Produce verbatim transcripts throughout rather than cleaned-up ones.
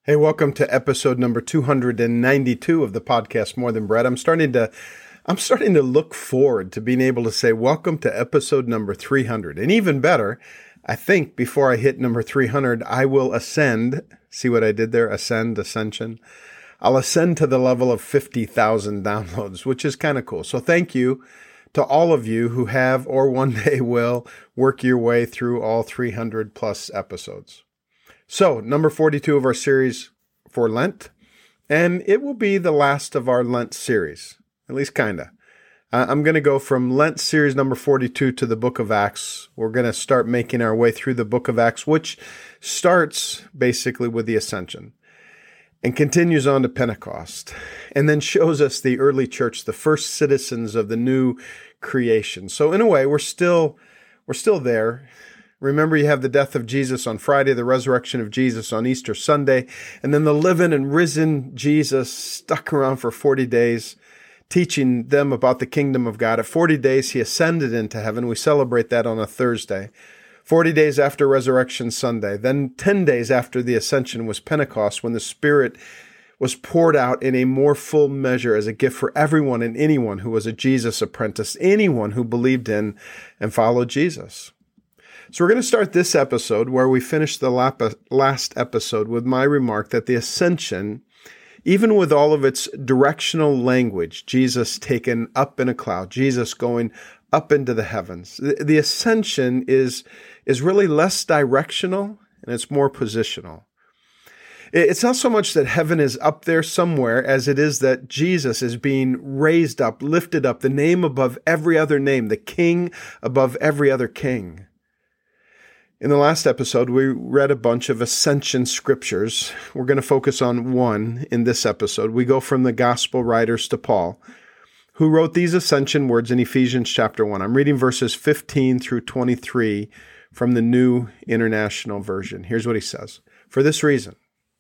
Hey, welcome to episode number two hundred ninety-two of the podcast More Than Bread. I'm starting to I'm starting to look forward to being able to say welcome to episode number three hundred. And even better, I think before I hit number three hundred, I will ascend. See what I did there? Ascend, ascension. I'll ascend to the level of fifty thousand downloads, which is kind of cool. So thank you to all of you who have or one day will work your way through all three hundred plus episodes. So, number forty-two of our series for Lent, and it will be the last of our Lent series, at least kind of. Uh, I'm going to go from Lent series number forty-two to the book of Acts. We're going to start making our way through the book of Acts, which starts basically with the Ascension and continues on to Pentecost, and then shows us the early church, the first citizens of the new creation. So in a way, we're still we're still there. Remember, you have the death of Jesus on Friday, the resurrection of Jesus on Easter Sunday, and then the living and risen Jesus stuck around for forty days, teaching them about the kingdom of God. At forty days, he ascended into heaven. We celebrate that on a Thursday. forty days after Resurrection Sunday. Then ten days after the ascension was Pentecost, when the Spirit was poured out in a more full measure as a gift for everyone and anyone who was a Jesus apprentice, anyone who believed in and followed Jesus. So we're going to start this episode where we finished the last episode with my remark that the ascension, even with all of its directional language, Jesus taken up in a cloud, Jesus going up into the heavens, the, the ascension is, is really less directional and it's more positional. It's not so much that heaven is up there somewhere as it is that Jesus is being raised up, lifted up, the name above every other name, the King above every other king. In the last episode, we read a bunch of ascension scriptures. We're going to focus on one in this episode. We go from the gospel writers to Paul, who wrote these ascension words in Ephesians chapter one. I'm reading verses fifteen through twenty-three from the New International Version. Here's what he says. For this reason,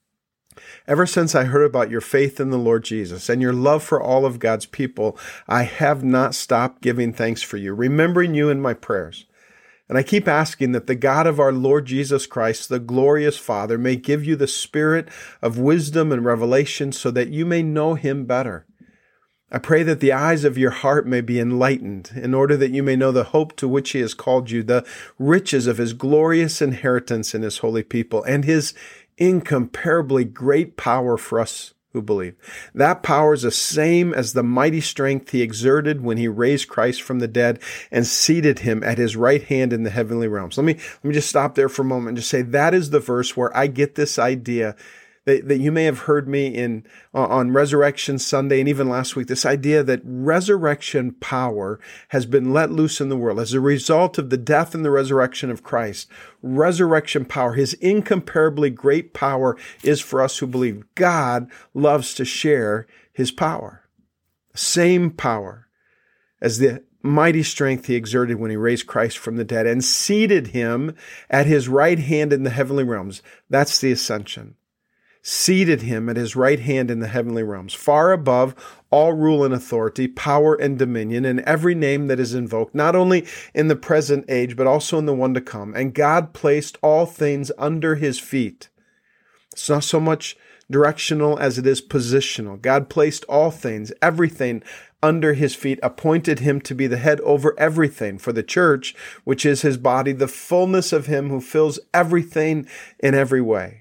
ever since I heard about your faith in the Lord Jesus and your love for all of God's people, I have not stopped giving thanks for you, remembering you in my prayers. And I keep asking that the God of our Lord Jesus Christ, the glorious Father, may give you the spirit of wisdom and revelation so that you may know him better. I pray that the eyes of your heart may be enlightened in order that you may know the hope to which he has called you, the riches of his glorious inheritance in his holy people, and his incomparably great power for us who believe. That power is the same as the mighty strength he exerted when he raised Christ from the dead and seated him at his right hand in the heavenly realms. Let me, let me just stop there for a moment and just say that is the verse where I get this idea that, that you may have heard me in on Resurrection Sunday and even last week, this idea that resurrection power has been let loose in the world as a result of the death and the resurrection of Christ. Resurrection power, his incomparably great power, is for us who believe. God loves to share his power. Same power as the mighty strength he exerted when he raised Christ from the dead and seated him at his right hand in the heavenly realms. That's the ascension. Seated him at his right hand in the heavenly realms, far above all rule and authority, power and dominion, and every name that is invoked, not only in the present age, but also in the one to come. And God placed all things under his feet. It's not so much directional as it is positional. God placed all things, everything, under his feet, appointed him to be the head over everything for the church, which is his body, the fullness of him who fills everything in every way.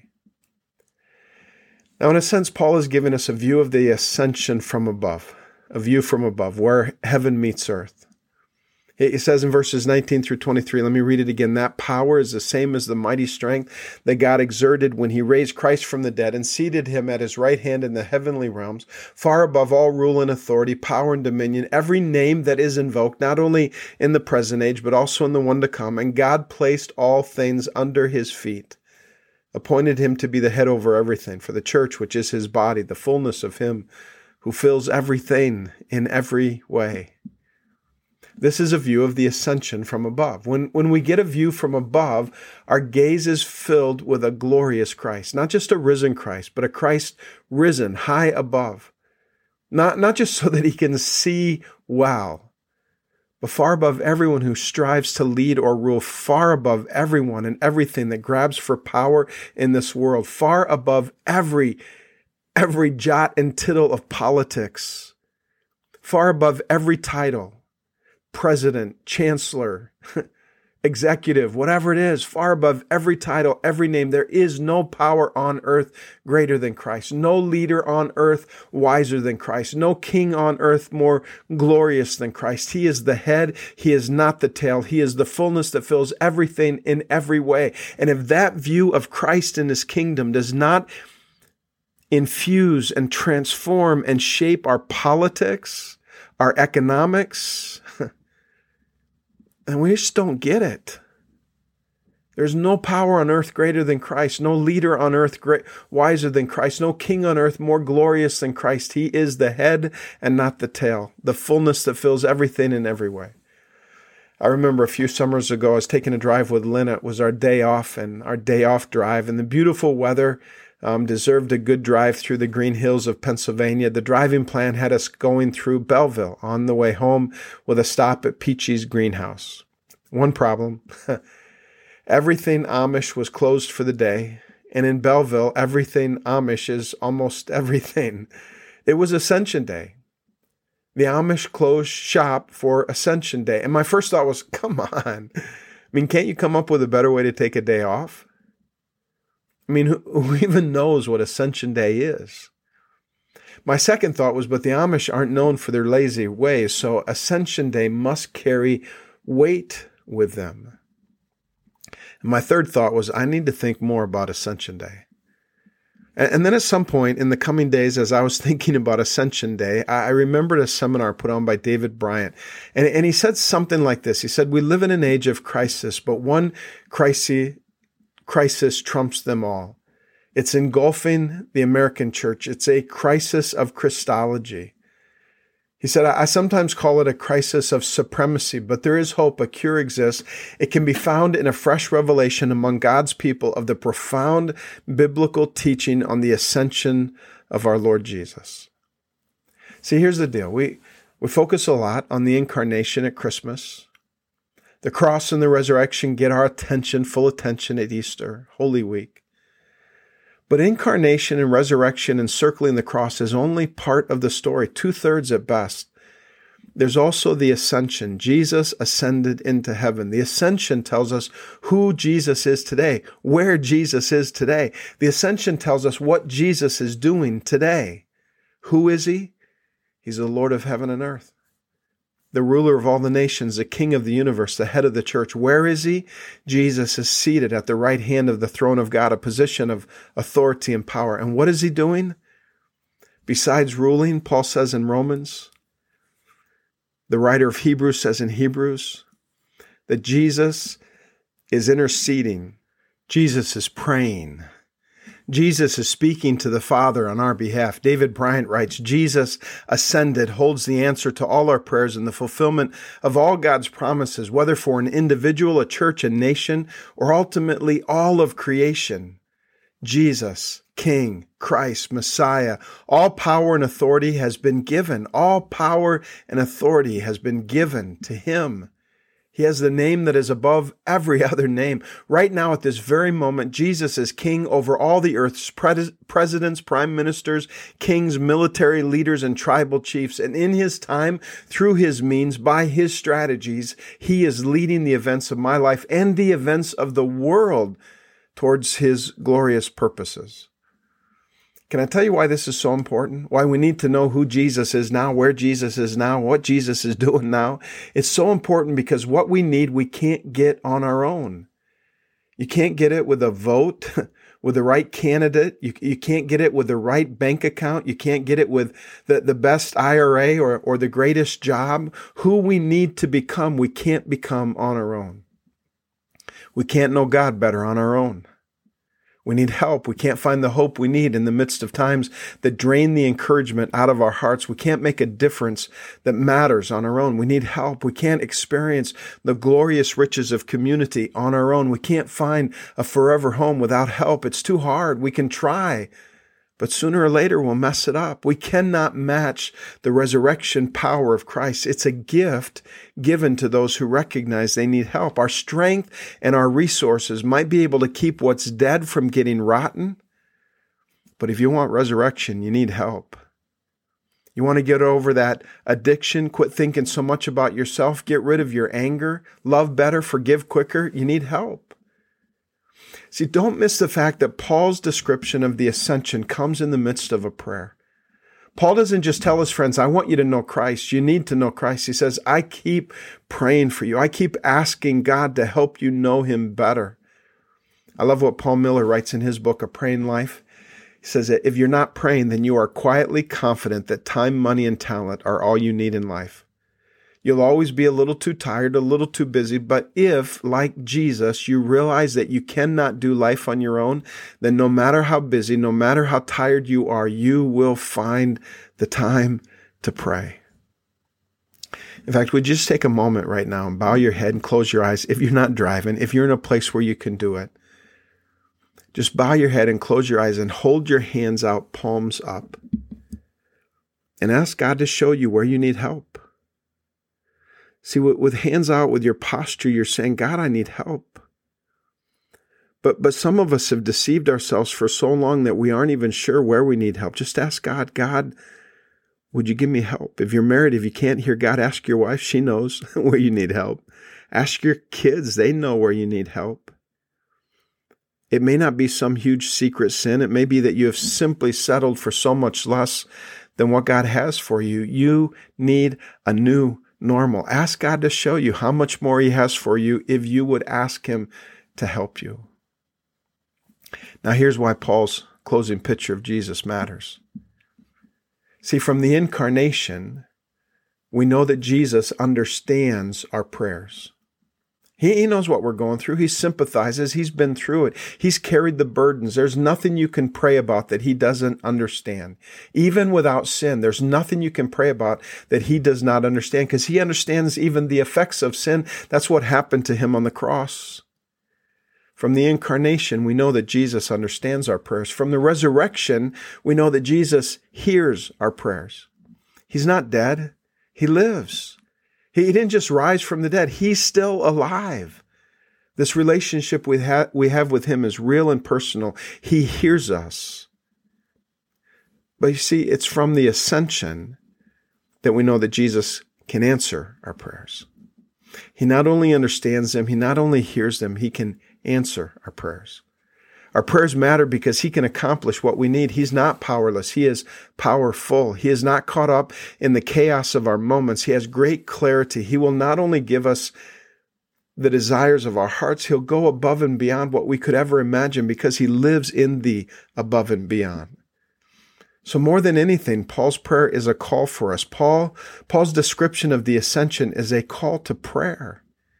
Now, in a sense, Paul has given us a view of the ascension from above, a view from above, where heaven meets earth. He says in verses nineteen through twenty-three, let me read it again. That power is the same as the mighty strength that God exerted when he raised Christ from the dead and seated him at his right hand in the heavenly realms, far above all rule and authority, power and dominion, every name that is invoked, not only in the present age, but also in the one to come. And God placed all things under his feet, appointed him to be the head over everything for the church, which is his body, the fullness of him who fills everything in every way. This is a view of the ascension from above. When, when we get a view from above, our gaze is filled with a glorious Christ, not just a risen Christ, but a Christ risen high above. Not, not just so that he can see well, but far above everyone who strives to lead or rule, far above everyone and everything that grabs for power in this world, far above every, every jot and tittle of politics, far above every title, president, chancellor, executive, whatever it is, far above every title, every name. There is no power on earth greater than Christ. No leader on earth wiser than Christ. No king on earth more glorious than Christ. He is the head. He is not the tail. He is the fullness that fills everything in every way. And if that view of Christ and his kingdom does not infuse and transform and shape our politics, our economics, and we just don't get it. There's no power on earth greater than Christ, no leader on earth great, wiser than Christ, no king on earth more glorious than Christ. He is the head and not the tail, the fullness that fills everything in every way. I remember a few summers ago, I was taking a drive with Lynn. It was our day off and our day off drive, and the beautiful weather um, deserved a good drive through the green hills of Pennsylvania. The driving plan had us going through Belleville on the way home with a stop at Peachy's Greenhouse. One problem. Everything Amish was closed for the day, and in Belleville, everything Amish is almost everything. It was Ascension Day. The Amish closed shop for Ascension Day. And my first thought was, come on. I mean, can't you come up with a better way to take a day off? I mean, who, who even knows what Ascension Day is? My second thought was, but the Amish aren't known for their lazy ways, so Ascension Day must carry weight with them. And my third thought was, I need to think more about Ascension Day. And, and then at some point in the coming days, as I was thinking about Ascension Day, I, I remembered a seminar put on by David Bryant. And, and he said something like this. He said, we live in an age of crisis, but one crisis, crisis trumps them all. It's engulfing the American church. It's a crisis of Christology. He said, I sometimes call it a crisis of supremacy, but there is hope. A cure exists. It can be found in a fresh revelation among God's people of the profound biblical teaching on the ascension of our Lord Jesus. See, here's the deal. We, we focus a lot on the incarnation at Christmas. The cross and the resurrection get our attention, full attention at Easter, Holy Week. But incarnation and resurrection encircling the cross is only part of the story, two-thirds at best. There's also the ascension. Jesus ascended into heaven. The ascension tells us who Jesus is today, where Jesus is today. The ascension tells us what Jesus is doing today. Who is he? He's the Lord of heaven and earth, the ruler of all the nations, the king of the universe, the head of the church. Where is he? Jesus is seated at the right hand of the throne of God, a position of authority and power. And what is he doing? Besides ruling, Paul says in Romans, the writer of Hebrews says in Hebrews, that Jesus is interceding. Jesus is praying. Jesus is speaking to the Father on our behalf. David Bryant writes, Jesus ascended holds the answer to all our prayers and the fulfillment of all God's promises, whether for an individual, a church, a nation, or ultimately all of creation. Jesus, King, Christ, Messiah, all power and authority has been given. All power and authority has been given to him. He has the name that is above every other name. Right now, at this very moment, Jesus is king over all the earth's pres- presidents, prime ministers, kings, military leaders, and tribal chiefs. And in his time, through his means, by his strategies, he is leading the events of my life and the events of the world towards his glorious purposes. Can I tell you why this is so important? Why we need to know who Jesus is now, where Jesus is now, what Jesus is doing now? It's so important because what we need, we can't get on our own. You can't get it with a vote, with the right candidate. You, you can't get it with the right bank account. You can't get it with the, the best I R A or, or the greatest job. Who we need to become, we can't become on our own. We can't know God better on our own. We need help. We can't find the hope we need in the midst of times that drain the encouragement out of our hearts. We can't make a difference that matters on our own. We need help. We can't experience the glorious riches of community on our own. We can't find a forever home without help. It's too hard. We can try, but sooner or later we'll mess it up. We cannot match the resurrection power of Christ. It's a gift given to those who recognize they need help. Our strength and our resources might be able to keep what's dead from getting rotten, but if you want resurrection, you need help. You want to get over that addiction, quit thinking so much about yourself, get rid of your anger, love better, forgive quicker, you need help. See, don't miss the fact that Paul's description of the ascension comes in the midst of a prayer. Paul doesn't just tell his friends, I want you to know Christ. You need to know Christ. He says, I keep praying for you. I keep asking God to help you know him better. I love what Paul Miller writes in his book, A Praying Life. He says that if you're not praying, then you are quietly confident that time, money, and talent are all you need in life. You'll always be a little too tired, a little too busy, but if, like Jesus, you realize that you cannot do life on your own, then no matter how busy, no matter how tired you are, you will find the time to pray. In fact, would you just take a moment right now and bow your head and close your eyes if you're not driving, if you're in a place where you can do it. Just bow your head and close your eyes and hold your hands out, palms up, and ask God to show you where you need help. See, with hands out, with your posture, you're saying, God, I need help. But but some of us have deceived ourselves for so long that we aren't even sure where we need help. Just ask God, God, would you give me help? If you're married, if you can't hear God, ask your wife. She knows where you need help. Ask your kids. They know where you need help. It may not be some huge secret sin. It may be that you have simply settled for so much less than what God has for you. You need a new normal. Ask God to show you how much more he has for you if you would ask him to help you. Now here's why Paul's closing picture of Jesus matters. See, from the incarnation, we know that Jesus understands our prayers. He, he knows what we're going through. He sympathizes. He's been through it. He's carried the burdens. There's nothing you can pray about that he doesn't understand. Even without sin, there's nothing you can pray about that he does not understand, because he understands even the effects of sin. That's what happened to him on the cross. From the incarnation, we know that Jesus understands our prayers. From the resurrection, we know that Jesus hears our prayers. He's not dead. He lives. He didn't just rise from the dead. He's still alive. This relationship we, ha- we have with him is real and personal. He hears us. But you see, it's from the ascension that we know that Jesus can answer our prayers. He not only understands them, he not only hears them, he can answer our prayers. Our prayers matter because he can accomplish what we need. He's not powerless. He is powerful. He is not caught up in the chaos of our moments. He has great clarity. He will not only give us the desires of our hearts, he'll go above and beyond what we could ever imagine because he lives in the above and beyond. So more than anything, Paul's prayer is a call for us. Paul, Paul's description of the ascension is a call to prayer.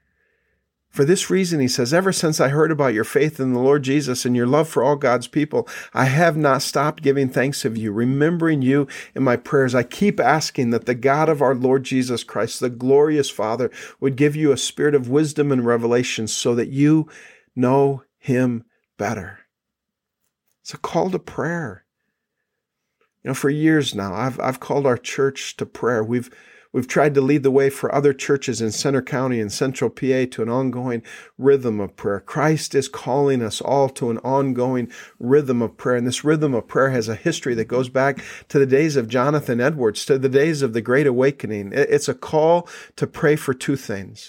For this reason, he says, ever since I heard about your faith in the Lord Jesus and your love for all God's people, I have not stopped giving thanks of you, remembering you in my prayers. I keep asking that the God of our Lord Jesus Christ, the glorious Father, would give you a spirit of wisdom and revelation so that you know him better. It's a call to prayer. You know, for years now, I've I've called our church to prayer. We've We've tried to lead the way for other churches in Centre County and Central P A to an ongoing rhythm of prayer. Christ is calling us all to an ongoing rhythm of prayer. And this rhythm of prayer has a history that goes back to the days of Jonathan Edwards, to the days of the Great Awakening. It's a call to pray for two things: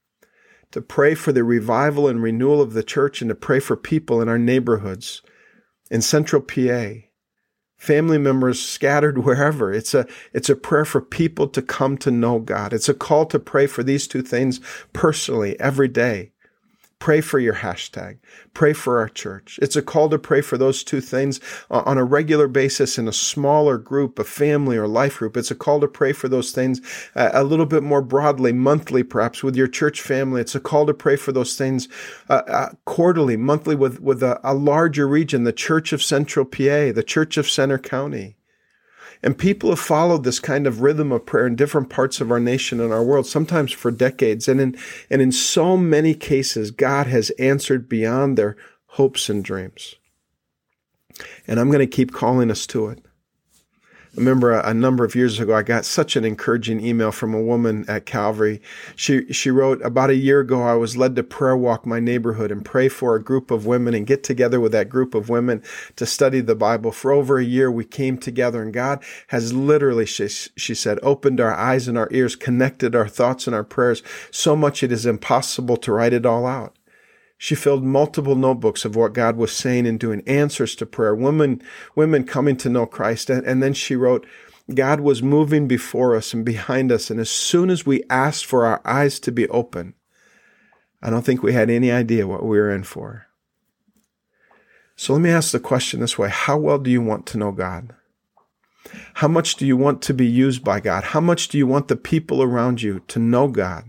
to pray for the revival and renewal of the church, and to pray for people in our neighborhoods, in Central P A, family members scattered wherever. It's a, it's a prayer for people to come to know God. It's a call to pray for these two things personally every day. Pray for your hashtag. Pray for our church. It's a call to pray for those two things on a regular basis in a smaller group, a family or life group. It's a call to pray for those things a little bit more broadly, monthly perhaps, with your church family. It's a call to pray for those things uh, uh, quarterly, monthly with, with a, a larger region, the Church of Central P A, the Church of Centre County. And people have followed this kind of rhythm of prayer in different parts of our nation and our world, sometimes for decades. And in, and in so many cases, God has answered beyond their hopes and dreams. And I'm going to keep calling us to it. I remember a, a number of years ago, I got such an encouraging email from a woman at Calvary. She she wrote, about a year ago, I was led to prayer walk my neighborhood and pray for a group of women and get together with that group of women to study the Bible. For over a year, we came together, and God has literally, she, she said, opened our eyes and our ears, connected our thoughts and our prayers so much it is impossible to write it all out. She filled multiple notebooks of what God was saying and doing, answers to prayer, women, women coming to know Christ. And, and then she wrote, God was moving before us and behind us. And as soon as we asked for our eyes to be open, I don't think we had any idea what we were in for. So let me ask the question this way. How well do you want to know God? How much do you want to be used by God? How much do you want the people around you to know God?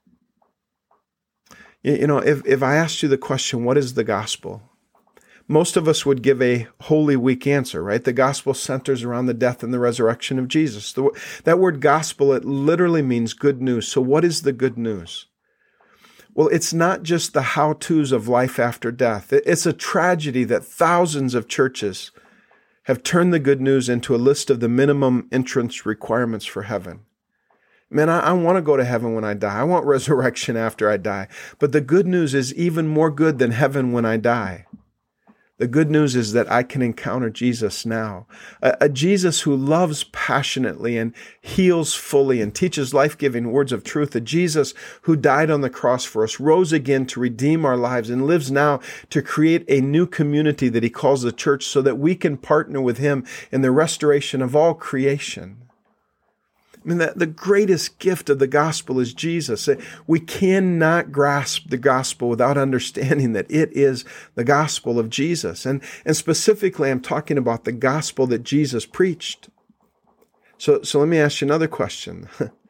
You know, if, if I asked you the question, what is the gospel? Most of us would give a Holy Week answer, right? The gospel centers around the death and the resurrection of Jesus. The, that word gospel, it literally means good news. So what is the good news? Well, it's not just the how-tos of life after death. It's a tragedy that thousands of churches have turned the good news into a list of the minimum entrance requirements for heaven. Man, I, I want to go to heaven when I die. I want resurrection after I die. But the good news is even more good than heaven when I die. The good news is that I can encounter Jesus now. A, a Jesus who loves passionately and heals fully and teaches life-giving words of truth. A Jesus who died on the cross for us, rose again to redeem our lives, and lives now to create a new community that he calls the church so that we can partner with him in the restoration of all creation. I mean, the, the greatest gift of the gospel is Jesus. We cannot grasp the gospel without understanding that it is the gospel of Jesus. And, and specifically, I'm talking about the gospel that Jesus preached. So, so let me ask you another question.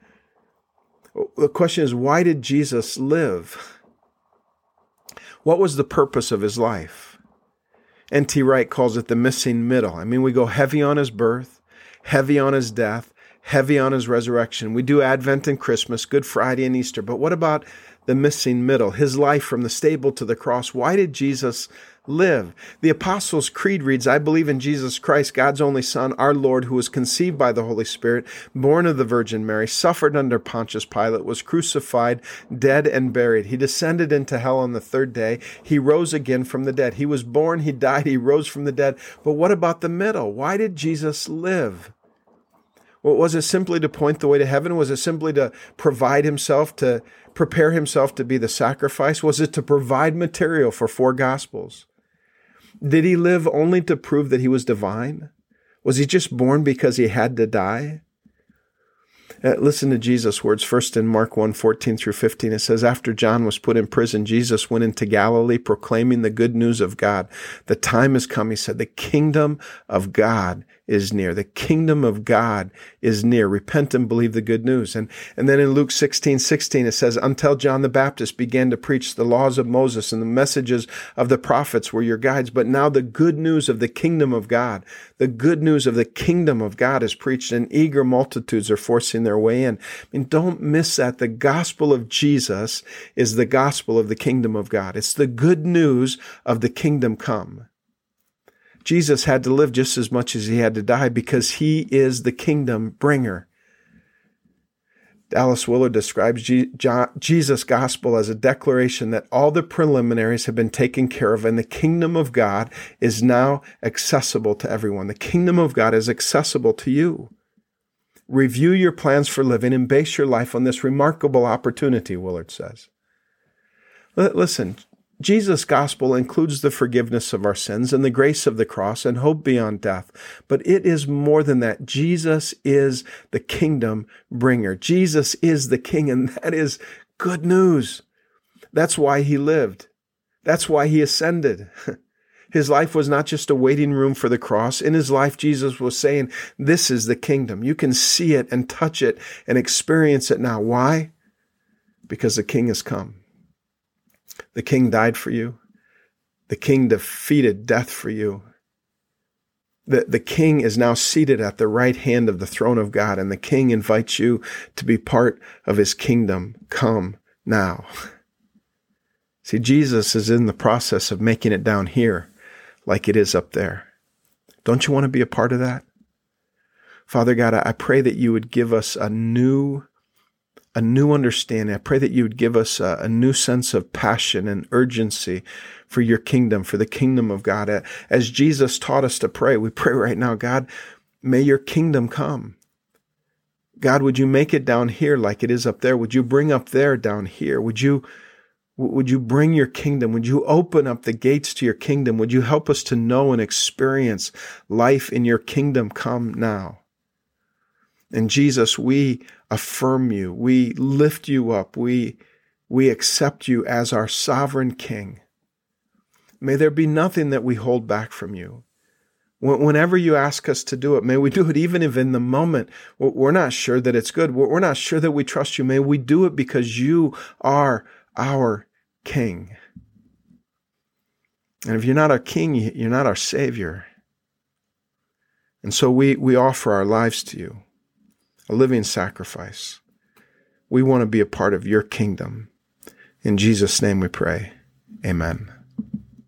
The question is, why did Jesus live? What was the purpose of his life? N T Wright calls it the missing middle. I mean, we go heavy on his birth, heavy on his death, heavy on his resurrection. We do Advent and Christmas, Good Friday and Easter. But what about the missing middle? His life from the stable to the cross. Why did Jesus live? The Apostles' Creed reads, I believe in Jesus Christ, God's only Son, our Lord, who was conceived by the Holy Spirit, born of the Virgin Mary, suffered under Pontius Pilate, was crucified, dead, and buried. He descended into hell on the third day. He rose again from the dead. He was born, he died, he rose from the dead. But what about the middle? Why did Jesus live? Well, was it simply to point the way to heaven? Was it simply to provide himself, to prepare himself to be the sacrifice? Was it to provide material for four gospels? Did he live only to prove that he was divine? Was he just born because he had to die? Uh, listen to Jesus' words first in Mark one, fourteen through fifteen. It says, after John was put in prison, Jesus went into Galilee proclaiming the good news of God. The time has come, he said, the kingdom of God is near. The kingdom of God is near. Repent and believe the good news. And, and then in Luke sixteen, sixteen, it says, until John the Baptist began to preach the laws of Moses and the messages of the prophets were your guides. But now the good news of the kingdom of God, the good news of the kingdom of God is preached, and eager multitudes are forcing their way in. I mean, don't miss that. The gospel of Jesus is the gospel of the kingdom of God. It's the good news of the kingdom come. Jesus had to live just as much as he had to die because he is the kingdom bringer. Dallas Willard describes Jesus' gospel as a declaration that all the preliminaries have been taken care of and the kingdom of God is now accessible to everyone. The kingdom of God is accessible to you. Review your plans for living and base your life on this remarkable opportunity, Willard says. Listen, Jesus' gospel includes the forgiveness of our sins and the grace of the cross and hope beyond death. But it is more than that. Jesus is the kingdom bringer. Jesus is the king, and that is good news. That's why he lived. That's why he ascended. His life was not just a waiting room for the cross. In his life, Jesus was saying, this is the kingdom. You can see it and touch it and experience it now. Why? Because the king has come. The king died for you. The king defeated death for you. The, the king is now seated at the right hand of the throne of God, and the king invites you to be part of his kingdom. Come now. See, Jesus is in the process of making it down here like it is up there. Don't you want to be a part of that? Father God, I pray that you would give us a new, a new understanding. I pray that you would give us a, a new sense of passion and urgency for your kingdom, for the kingdom of God. As Jesus taught us to pray, we pray right now, God, may your kingdom come. God, would you make it down here like it is up there? Would you bring up there down here? Would you, would you bring your kingdom? Would you open up the gates to your kingdom? Would you help us to know and experience life in your kingdom come now? And Jesus, we affirm you. We lift you up. We, we accept you as our sovereign King. May there be nothing that we hold back from you. Whenever you ask us to do it, may we do it even if in the moment we're not sure that it's good. We're not sure that we trust you. May we do it because you are our King. And if you're not our King, you're not our Savior. And so we, we offer our lives to you, a living sacrifice. We want to be a part of your kingdom. In Jesus' name we pray. Amen.